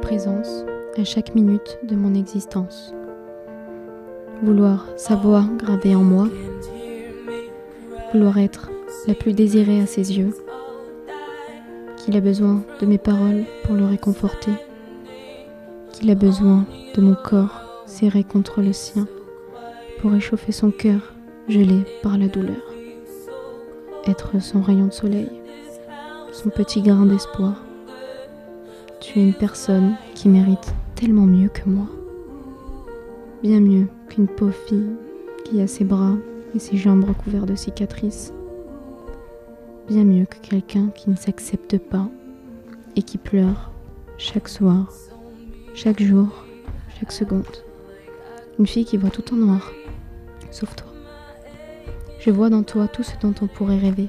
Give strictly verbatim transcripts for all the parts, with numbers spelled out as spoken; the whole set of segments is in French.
présence à chaque minute de mon existence. Vouloir sa voix gravée en moi, vouloir être la plus désirée à ses yeux, qu'il a besoin de mes paroles pour le réconforter, qu'il a besoin de mon corps serré contre le sien pour réchauffer son cœur gelé par la douleur. Être son rayon de soleil, son petit grain d'espoir. Tu es une personne qui mérite tellement mieux que moi. Bien mieux qu'une pauvre fille qui a ses bras et ses jambes recouverts de cicatrices. Bien mieux que quelqu'un qui ne s'accepte pas et qui pleure chaque soir, chaque jour, chaque seconde. Une fille qui voit tout en noir, sauf toi. Je vois dans toi tout ce dont on pourrait rêver.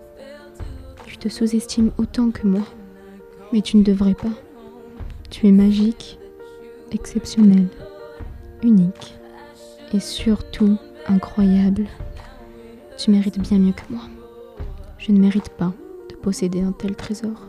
Tu te sous-estimes autant que moi, mais tu ne devrais pas. Tu es magique, exceptionnelle, unique et surtout incroyable. Tu mérites bien mieux que moi. Je ne mérite pas de posséder un tel trésor.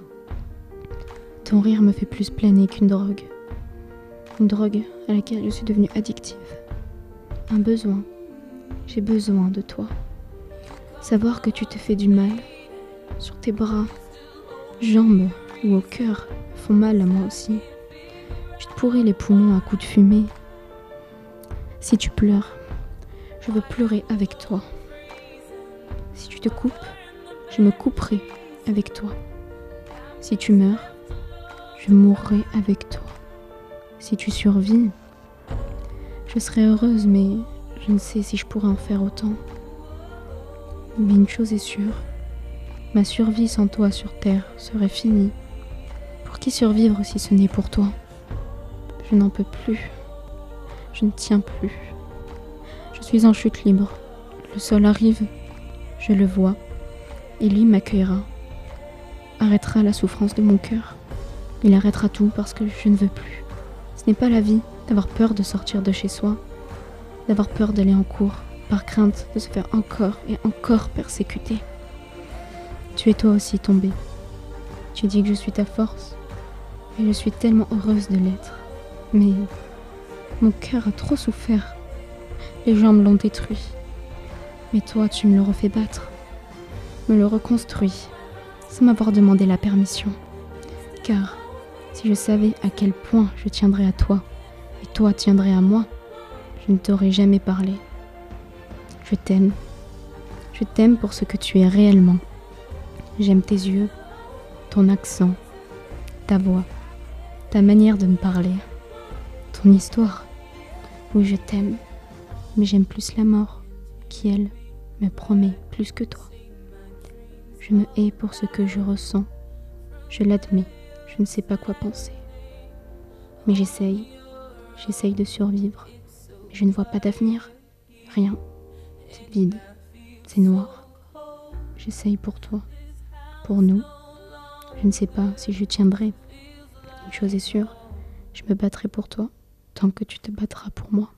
Ton rire me fait plus planer qu'une drogue. Une drogue à laquelle je suis devenue addictive. Un besoin. J'ai besoin de toi. Savoir que tu te fais du mal sur tes bras, jambes ou au cœur font mal à moi aussi. Tu te pourris les poumons à coups de fumée. Si tu pleures, je veux pleurer avec toi. Si tu te coupes, je me couperai avec toi. Si tu meurs, je mourrai avec toi. Si tu survis, je serai heureuse, mais je ne sais si je pourrais en faire autant. Mais une chose est sûre, ma survie sans toi sur terre serait finie. Pour qui survivre si ce n'est pour toi ? Je n'en peux plus. Je ne tiens plus. Je suis en chute libre. Le sol arrive. Je le vois. Et lui m'accueillera. Arrêtera la souffrance de mon cœur. Il arrêtera tout parce que je ne veux plus. Ce n'est pas la vie d'avoir peur de sortir de chez soi, d'avoir peur d'aller en cours, par crainte de se faire encore et encore persécuter. Tu es toi aussi tombé. Tu dis que je suis ta force, et je suis tellement heureuse de l'être. Mais mon cœur a trop souffert. Les gens me l'ont détruit. Mais toi, tu me le refais battre, me le reconstruis, sans m'avoir demandé la permission. Car si je savais à quel point je tiendrais à toi, et toi tiendrais à moi, je ne t'aurais jamais parlé. Je t'aime. Je t'aime pour ce que tu es réellement. J'aime tes yeux, ton accent, ta voix, ta manière de me parler, ton histoire. Oui, je t'aime, mais j'aime plus la mort, qui, elle, me promet plus que toi. Je me hais pour ce que je ressens. Je l'admets, je ne sais pas quoi penser. Mais j'essaye, j'essaye de survivre. Mais je ne vois pas d'avenir, rien. C'est vide, c'est noir. J'essaye pour toi, pour nous. Je ne sais pas si je tiendrai. Une chose est sûre, je me battrai pour toi tant que tu te battras pour moi.